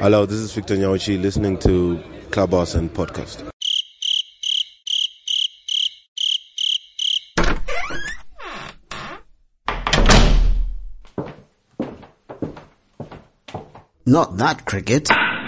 Hello, this is Victor Nyaochi listening to Clubhouse and Podcast. Not that cricket.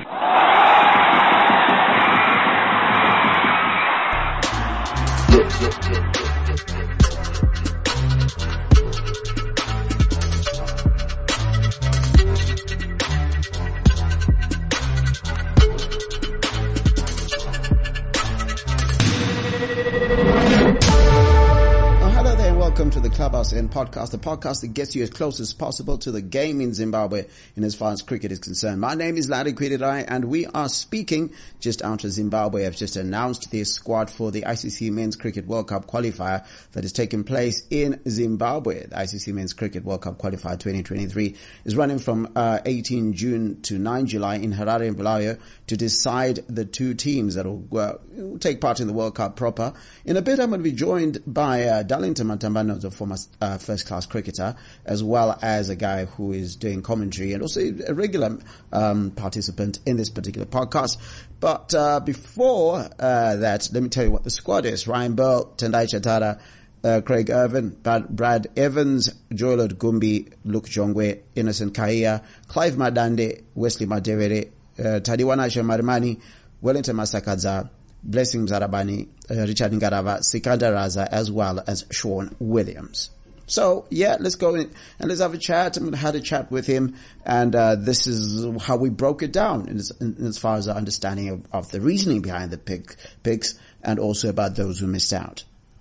Welcome to the Clubhouse End Podcast, the podcast that gets you as close as possible to the game in Zimbabwe in as far as cricket is concerned. My name is Larry Kwirirai, and we are speaking just after Zimbabwe have just announced their squad for the ICC Men's Cricket World Cup qualifier that is taking place in Zimbabwe. The ICC Men's Cricket World Cup qualifier 2023 is running from 18 June to 9 July in Harare and Bulawayo to decide the two teams that will take part in the World Cup proper. In a bit, I'm going to be joined by Darlington Matambano, a former first-class cricketer, as well as a guy who is doing commentary and also a regular participant in this particular podcast. But before that, let me tell you what the squad is. Ryan Burl, Tendai Chatara, Craig Irvin, Brad Evans, Joel Gumbi, Luke Jongwe, Innocent Kahia, Clive Madande, Wesley Madevere, Tadiwana Marimani, Wellington Masakadza, Blessing Zarabani, Richard Ngarava, Sikandar Raza, as well as Sean Williams. So, yeah, let's go in and let's have a chat. I'm going to have a chat with him, and this is how we broke it down in as far as our understanding of the reasoning behind the picks, and also about those who missed out.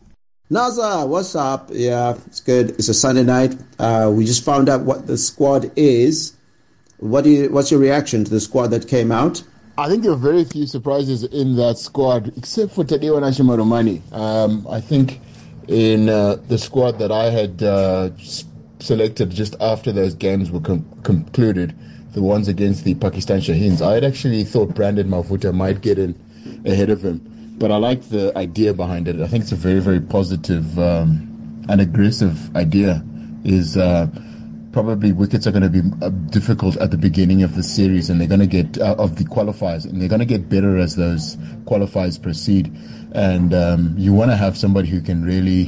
Naza, what's up? Yeah, it's good. It's a Sunday night. We just found out what the squad is. What's your reaction to the squad that came out? I think there were very few surprises in that squad, except for Tadeu Nashimarumani. I think in the squad that I had selected just after those games were concluded, the ones against the Pakistan Shaheens, I had actually thought Brandon Mavuta might get in ahead of him. But I like the idea behind it. I think it's a very, very positive and aggressive idea. Probably wickets are going to be difficult at the beginning of the series, and they're going to get of the qualifiers, and they're going to get better as those qualifiers proceed. And you want to have somebody who can really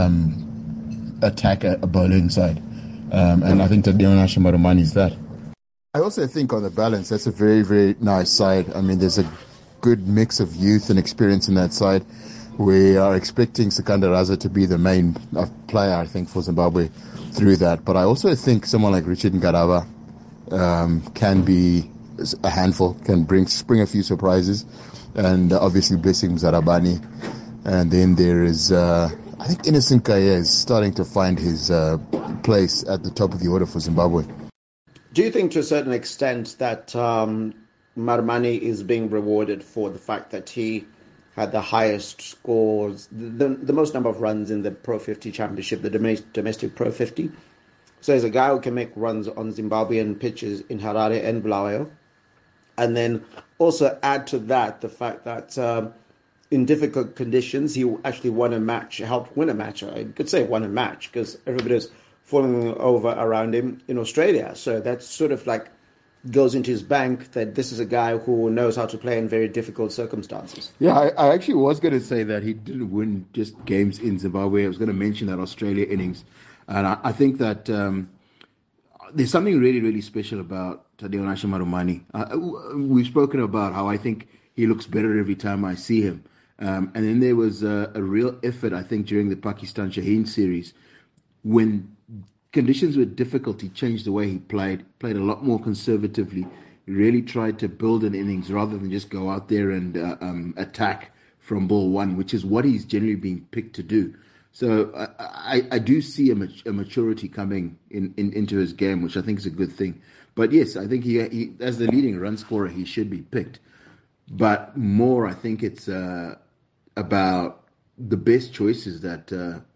attack a bowling side, and I think that Tadeu Nashimarumani is that. I also think on the balance, that's a very, very nice side. I mean, there's a good mix of youth and experience in that side. We are expecting Sikandar Raza to be the main player, I think, for Zimbabwe through that. But I also think someone like Richard Ngarava can be a handful, can spring a few surprises. And obviously Blessing Zarabani. And then there is, I think Innocent Kahia is starting to find his place at the top of the order for Zimbabwe. Do you think to a certain extent that Marmani is being rewarded for the fact that he had the highest scores, the most number of runs in the Pro 50 Championship, the domestic Pro 50. So he's a guy who can make runs on Zimbabwean pitches in Harare and Bulawayo. And then also add to that the fact that in difficult conditions, he actually won a match, helped win a match. I could say won a match because everybody was falling over around him in Australia. So that's sort of like goes into his bank that this is a guy who knows how to play in very difficult circumstances. Yeah, I actually was going to say that he didn't win just games in Zimbabwe. I was going to mention that Australia innings. And I think that there's something really, really special about Tadeu Nashimarumani. We've spoken about how I think he looks better every time I see him. And then there was a real effort, I think, during the Pakistan Shaheen series when conditions were difficult. He changed the way he played a lot more conservatively. He really tried to build an innings rather than just go out there and attack from ball one, which is what he's generally being picked to do. So I do see a maturity coming into his game, which I think is a good thing. But yes, I think he as the leading run scorer, he should be picked. But more, I think it's about the best choices that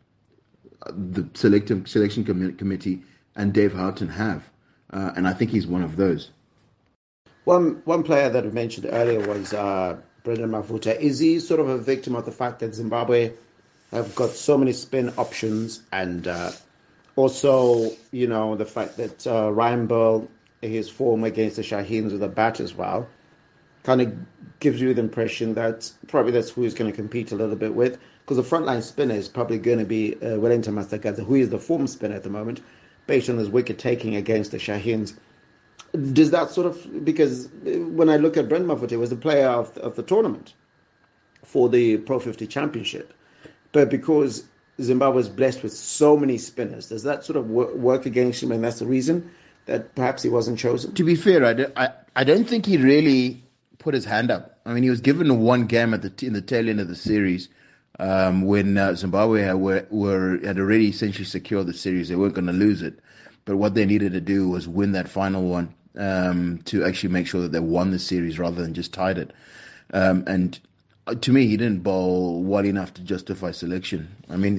the selection committee and Dave Houghton have, and I think he's one of those. One player that we mentioned earlier was Brendan Mavuta. Is he sort of a victim of the fact that Zimbabwe have got so many spin options, and also the fact that Ryan Burl his form against the Shaheens with a bat as well, kind of gives you the impression that probably that's who he's going to compete a little bit with, because the frontline spinner is probably going to be Wellington Masakadza, who is the form spinner at the moment, based on his wicket taking against the Shaheens. Does that sort of, because when I look at Brent Mafute, he was the player of the tournament for the Pro 50 Championship, but because Zimbabwe is blessed with so many spinners, does that sort of work against him, and that's the reason that perhaps he wasn't chosen? To be fair, I don't think he really put his hand up. I mean, he was given one game in the tail end of the series when Zimbabwe had already essentially secured the series. They weren't going to lose it, but what they needed to do was win that final one to actually make sure that they won the series rather than just tied it. And to me, he didn't bowl well enough to justify selection. I mean,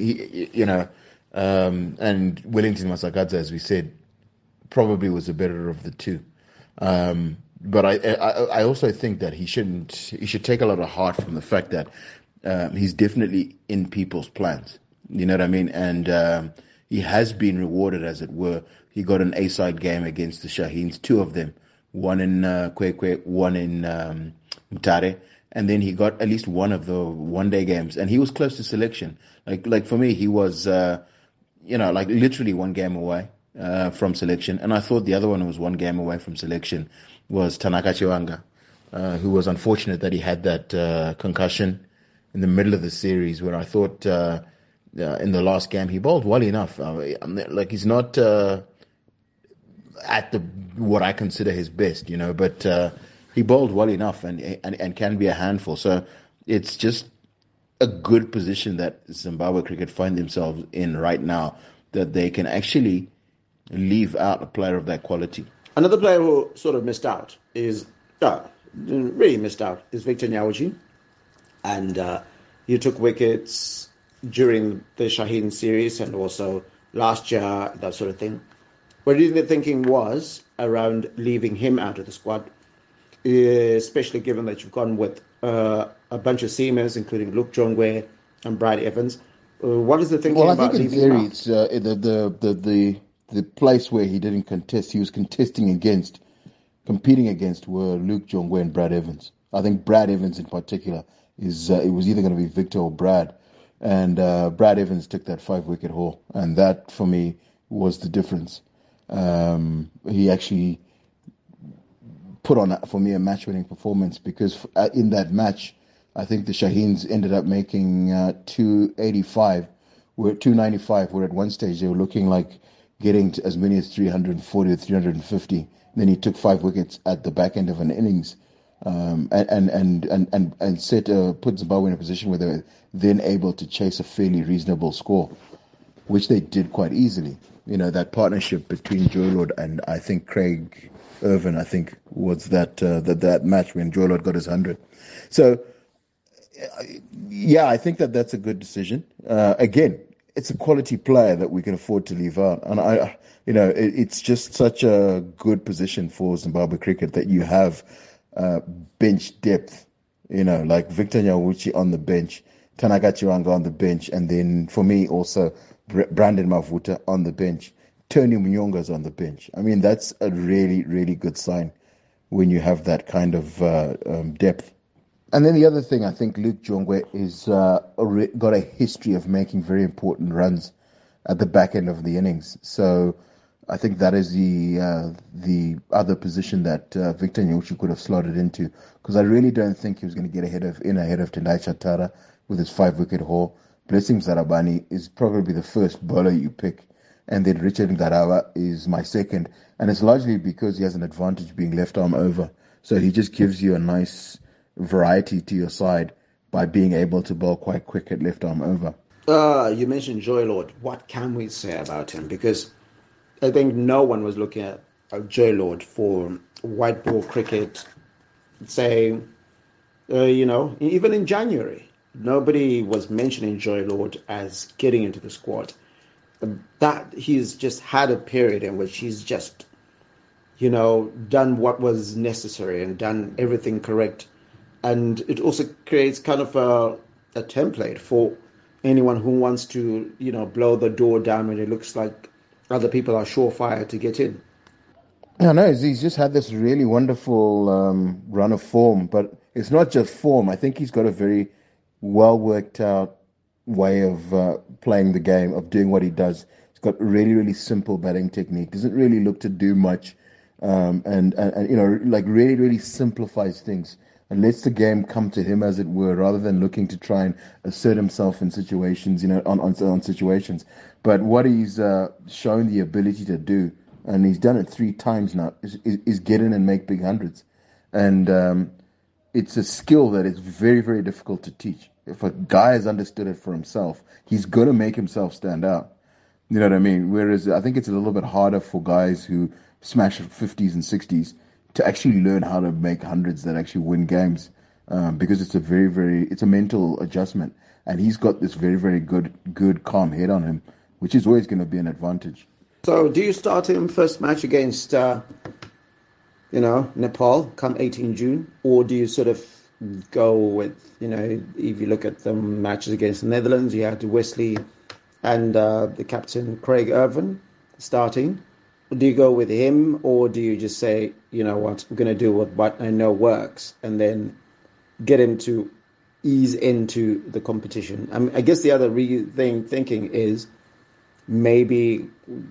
and Wellington Masakadza, as we said, probably was the better of the two. But I also think that he should take a lot of heart from the fact that he's definitely in people's plans. You know what I mean? And he has been rewarded, as it were. He got an A-side game against the Shaheens, two of them, one in Kwekwe, one in Mutare, and then he got at least one of the one-day games, and he was close to selection. Like for me, he was, like literally one game away from selection, and I thought the other one was one game away from selection was Tanaka Chiwanga, who was unfortunate that he had that concussion in the middle of the series, where I thought in the last game he bowled well enough. He's not at what I consider his best, but he bowled well enough and can be a handful. So it's just a good position that Zimbabwe cricket find themselves in right now, that they can actually leave out a player of that quality. Another player who sort of missed out is Victor Nyawoji, and he took wickets during the Shaheen series and also last year, that sort of thing. What do you think the thinking was around leaving him out of the squad, especially given that you've gone with a bunch of seamers, including Luke Jongwe and Brad Evans? What is the thinking about leaving him out? It's the place where he didn't contest. He was competing against were Luke Jongwe and Brad Evans. I think Brad Evans in particular it was either going to be Victor or Brad, and Brad Evans took that 5-wicket haul, and that for me was the difference. He actually put on for me a match-winning performance, because in that match, I think the Shaheens ended up making 285, where 295. Where at one stage they were looking like getting to as many as 340 or 350. And then he took 5 wickets at the back end of an innings, and put Zimbabwe in a position where they were then able to chase a fairly reasonable score, which they did quite easily. That partnership between Joy Lord and I think Craig Irvin, I think, was that match when Joy Lord got his 100. So, yeah, I think that's a good decision. Again, it's a quality player that we can afford to leave out. And it's just such a good position for Zimbabwe cricket that you have bench depth, like Victor Nyawoji on the bench, Tanaka Chiwanga on the bench, and then for me also Brandon Mavuta on the bench, Tony Munyonga's on the bench. I mean, that's a really, really good sign when you have that kind of depth. And then the other thing, I think Luke Jongwe is got a history of making very important runs at the back end of the innings. So I think that is the other position that Victor Nyawoji could have slotted into, because I really don't think he was going to get ahead of Tendai Chatara with his 5-wicket haul. Blessing Zarabani is probably the first bowler you pick, and then Richard Ngarawa is my second, and it's largely because he has an advantage being left arm over. So he just gives you a nice variety to your side by being able to bowl quite quick at left arm over. You mentioned Joy Lord. What can we say about him? Because I think no one was looking at Joy Lord for white ball cricket, say, even in January. Nobody was mentioning Joy Lord as getting into the squad. That he's just had a period in which he's just, done what was necessary and done everything correct. And it also creates kind of a template for anyone who wants to, blow the door down when it looks like other people are surefire to get in. I know he's just had this really wonderful run of form, but it's not just form. I think he's got a very well worked out way of playing the game, of doing what he does. He's got really, really simple batting technique. Doesn't really look to do much, and like really, really simplifies things and lets the game come to him, as it were, rather than looking to try and assert himself in situations, on situations. But what he's shown the ability to do, and he's done it 3 times now, is get in and make big hundreds. And it's a skill that is very, very difficult to teach. If a guy has understood it for himself, he's going to make himself stand out. You know what I mean? Whereas I think it's a little bit harder for guys who smash 50s and 60s to actually learn how to make hundreds that actually win games, because it's a mental adjustment. And he's got this very, very good, calm head on him, which is always going to be an advantage. So do you start him first match against, Nepal come 18 June? Or do you sort of go with, if you look at the matches against the Netherlands, you had Wesley and the captain Craig Ervin starting. Do you go with him, or do you just say, you know what, we're going to do what I know works, and then get him to ease into the competition? I guess the other thinking is, maybe,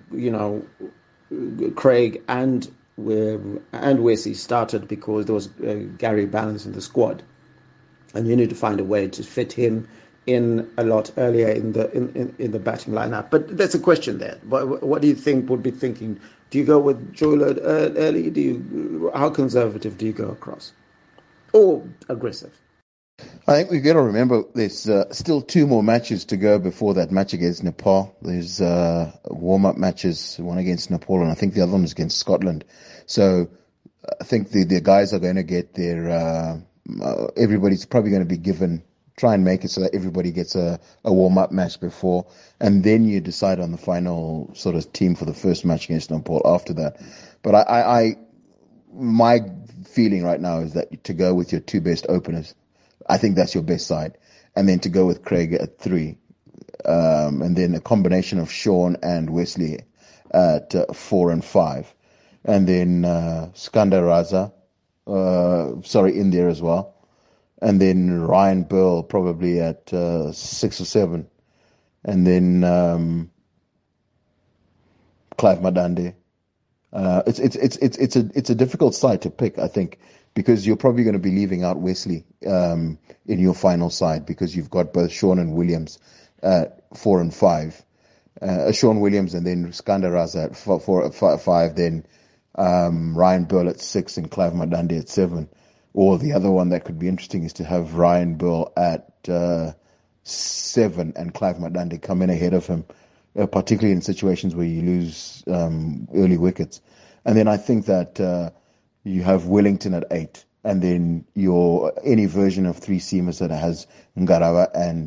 Craig and Wesley started because there was Gary Balance in the squad, and you need to find a way to fit him in a lot earlier in the batting lineup. But that's a question there. What do you think would be thinking? Do you go with Joy Lord early? How conservative do you go across, or aggressive? I think we've got to remember there's still 2 more matches to go before that match against Nepal. There's warm-up matches, one against Nepal, and I think the other one is against Scotland. So I think the guys are going to get their everybody's probably going to be given, try and make it so that everybody gets a warm-up match before, and then you decide on the final sort of team for the first match against Nepal after that. But my feeling right now is that to go with your 2 best openers, I think that's your best side. And then to go with Craig at 3. And then a combination of Sean and Wesley at 4 and 5. And then Skandar Raza, in there as well. And then Ryan Burl probably at 6 or 7. And then Clive Madande. It's a difficult side to pick, I think, because you're probably going to be leaving out Wesley in your final side, because you've got both Sean and Williams at 4 and 5. Sean Williams and then Skandar Raza at 4, 5, then Ryan Burl at 6 and Clive Madande at 7. Or the other one that could be interesting is to have Ryan Burl at 7 and Clive Madande come in ahead of him, particularly in situations where you lose early wickets. And then I think that you have Wellington at 8, and then any version of 3 seamers that has Ngarawa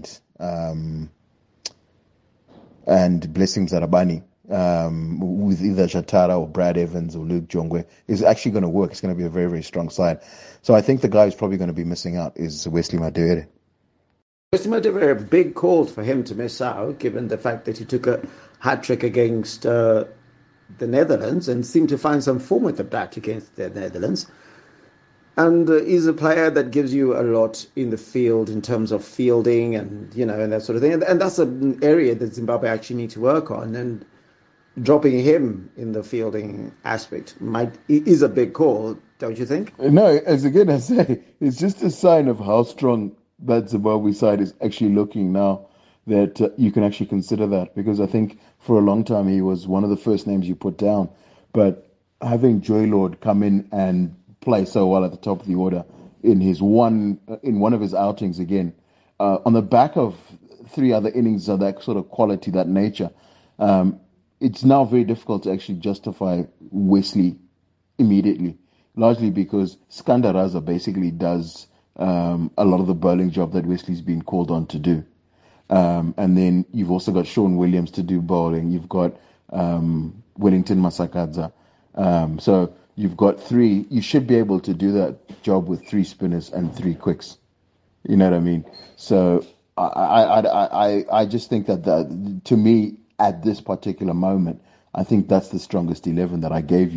and Blessings Arabani, with either Shatara or Brad Evans or Luke Jongwe, is actually going to work. It's going to be a very, very strong side. So I think the guy who's probably going to be missing out is Wesley Madere. Wesley Madere, a big call for him to miss out, given the fact that he took a hat-trick against the Netherlands and seemed to find some form with the bat against the Netherlands. And he's a player that gives you a lot in the field in terms of fielding and, and that sort of thing. And that's an area that Zimbabwe actually need to work on. And dropping him in the fielding aspect is a big call, don't you think? No, as again I say, it's just a sign of how strong that Zimbabwe side is actually looking now, that you can actually consider that, because I think for a long time he was one of the first names you put down. But having Joy Lord come in and play so well at the top of the order in one of his outings again, on the back of 3 other innings of that sort of quality, that nature, it's now very difficult to actually justify Wesley immediately, largely because Skandar Raza basically does a lot of the bowling job that Wesley's been called on to do. And then you've also got Sean Williams to do bowling. You've got Wellington Masakadza. So you've got 3. You should be able to do that job with 3 spinners and 3 quicks. You know what I mean? So I just think that to me, at this particular moment, I think that's the strongest 11 that I gave you.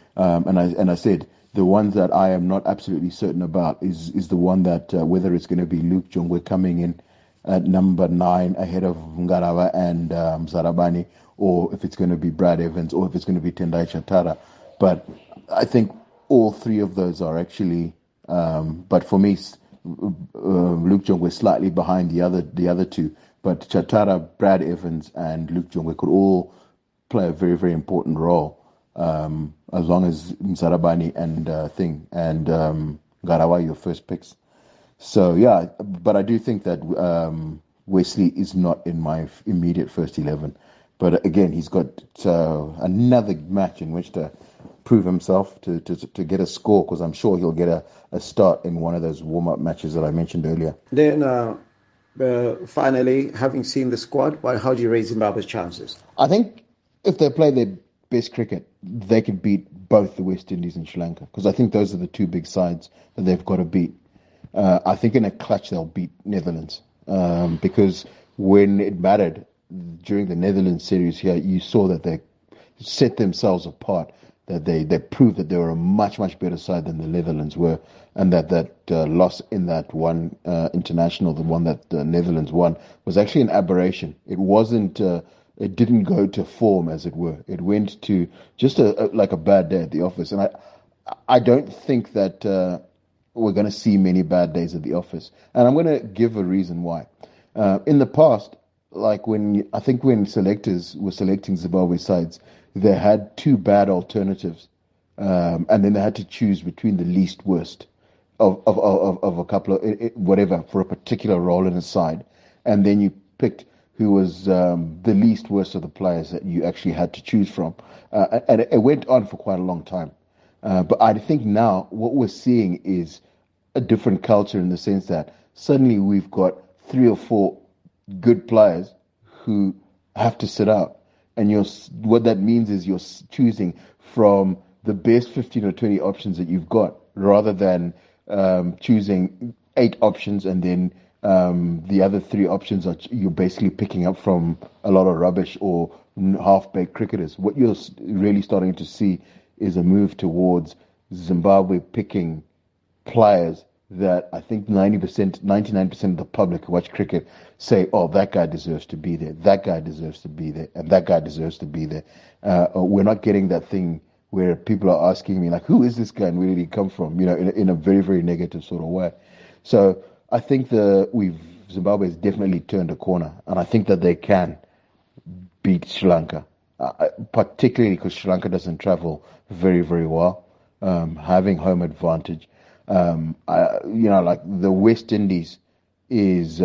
And I said the ones that I am not absolutely certain about is the one that whether it's going to be Luke Jongwe coming in at number 9 ahead of Ngarawa and Zarabani, or if it's going to be Brad Evans, or if it's going to be Tendai Chatara. But I think all three of those are actually. But for me, Luke Jongwe slightly behind the other two. But Chatara, Brad Evans, and Luke Jongwe could all play a very, very important role, as long as Zarabani and Ngarawa your first picks. So yeah, but I do think that Wesley is not in my immediate first 11. But again, he's got another match in which to prove himself to get a score, because I'm sure he'll get a start in one of those warm-up matches that I mentioned earlier. Then finally, having seen the squad, how do you rate Zimbabwe's chances? I think if they play their best cricket, they can beat both the West Indies and Sri Lanka, because I think those are the two big sides that they've got to beat. I think in a clutch they'll beat Netherlands, because when it mattered during the Netherlands series here, you saw that they set themselves apart, that they proved that they were a much, much better side than the Netherlands were, and that loss in that one international, the one that the Netherlands won, was actually an aberration. It wasn't. It didn't go to form, as it were. It went to just like a bad day at the office, and I don't think that we're going to see many bad days at the office, and I'm going to give a reason why. In the past, like when selectors were selecting Zimbabwe sides, they had two bad alternatives, and then they had to choose between the least worst of a couple of whatever for a particular role in a side, and then you picked who was the least worst of the players that you actually had to choose from, and it went on for quite a long time. But I think now what we're seeing is a different culture, in the sense that suddenly we've got 3 or 4 good players who have to sit out. And what that means is you're choosing from the best 15 or 20 options that you've got, rather than choosing 8 options and then the other 3 options you're basically picking up from a lot of rubbish or half-baked cricketers. What you're really starting to see is a move towards Zimbabwe picking players that I think 99% of the public who watch cricket say, oh, that guy deserves to be there, that guy deserves to be there, and that guy deserves to be there. We're not getting that thing where people are asking me, like, who is this guy and where did he come from? In a very, very negative sort of way. So I think Zimbabwe has definitely turned a corner, and I think that they can beat Sri Lanka, particularly because Sri Lanka doesn't travel very, very well, having home advantage. Like the West Indies is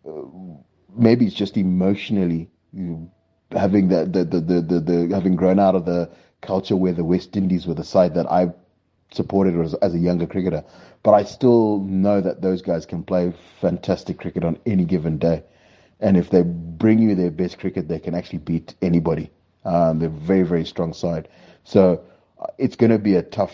maybe it's just emotionally having the having grown out of the culture where the West Indies were the side that I supported as a younger cricketer, but I still know that those guys can play fantastic cricket on any given day, and if they bring you their best cricket, they can actually beat anybody. They're a very, very strong side, so it's going to be a tough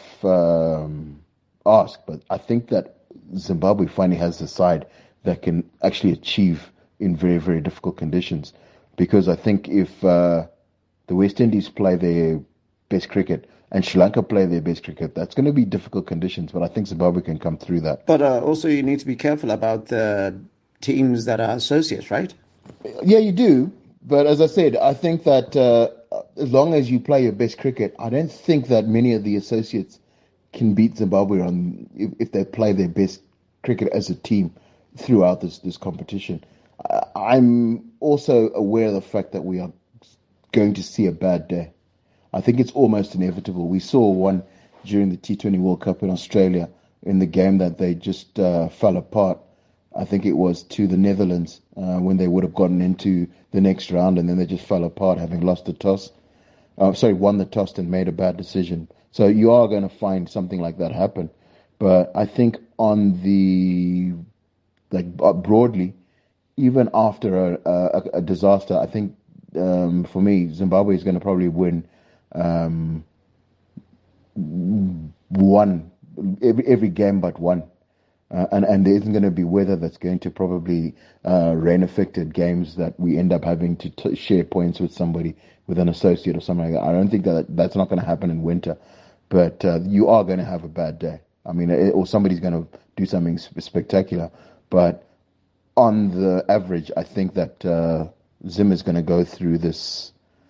ask, but I think that Zimbabwe finally has a side that can actually achieve in very, very difficult conditions, because I think if the West Indies play their best cricket and Sri Lanka play their best cricket, that's going to be difficult conditions, but I think Zimbabwe can come through that. But also you need to be careful about the teams that are associates, right? Yeah, you do, but as I said, I think that as long as you play your best cricket, I don't think that many of the associates can beat Zimbabwe if they play their best cricket as a team throughout this competition. I'm also aware of the fact that we are going to see a bad day. I think it's almost inevitable. We saw one during the T20 World Cup in Australia in the game that they just fell apart. I think it was to the Netherlands when they would have gotten into the next round, and then they just fell apart, having lost the toss. Won the toss and made a bad decision. So you are going to find something like that happen. But I think on the broadly, even after a disaster, I think for me, Zimbabwe is going to probably win one every game but one, and there isn't going to be weather that's going to probably rain-affected games that we end up having to share points with somebody, with an associate or something like that. I don't think that's not going to happen in winter. but you are going to have a bad day. I mean, or somebody's going to do something spectacular. But on the average, I think that Zim is going to go through these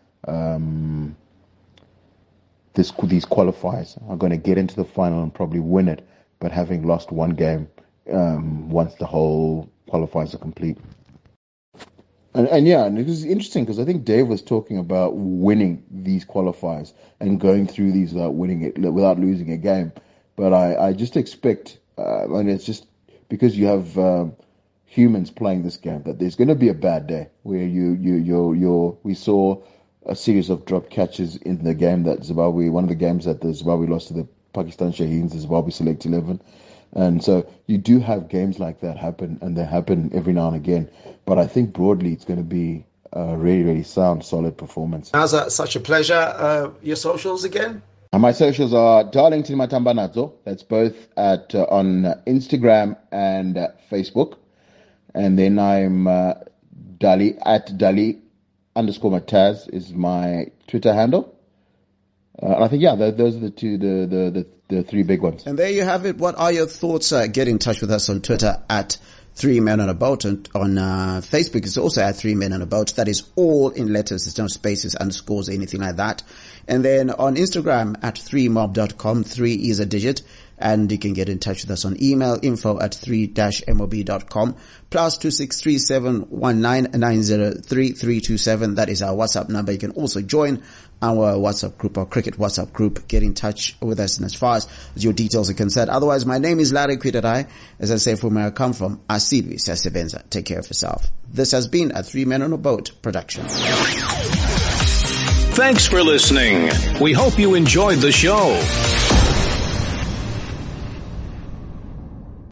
qualifiers, are going to get into the final and probably win it, but having lost one game once the whole qualifiers are complete. And it was interesting because I think Dave was talking about winning these qualifiers and going through these without losing a game. But I just expect, and it's just because you have humans playing this game, that there's going to be a bad day where we saw a series of drop catches in the game that Zimbabwe, one of the games that the Zimbabwe lost to the Pakistan Shaheens, the Zimbabwe Select 11. And so you do have games like that happen, and they happen every now and again. But I think broadly it's going to be a really, really sound, solid performance. Naza, such a pleasure. Your socials again? My socials are Darlington Matambanadzo. That's both on Instagram and Facebook. And then I'm Dali @Dali_Mataz is my Twitter handle. I think, those are the two, the three big ones. And there you have it. What are your thoughts? Get in touch with us on Twitter at 3 Men on a Boat, and on Facebook it's also at 3 Men on a Boat. That is all in letters. There's no spaces, underscores, anything like that. And then on Instagram at 3mob.com. 3 is a digit. And you can get in touch with us on email, info@3-mob.com, +2637199033327. That is our WhatsApp number. You can also join our WhatsApp group, our cricket WhatsApp group. Get in touch with us, and as far as your details are concerned. Otherwise, my name is Larry Kwiterai. As I say, from where I come from, Asidwi Sasebenza. Take care of yourself. This has been a 3 Men on a Boat production. Thanks for listening. We hope you enjoyed the show.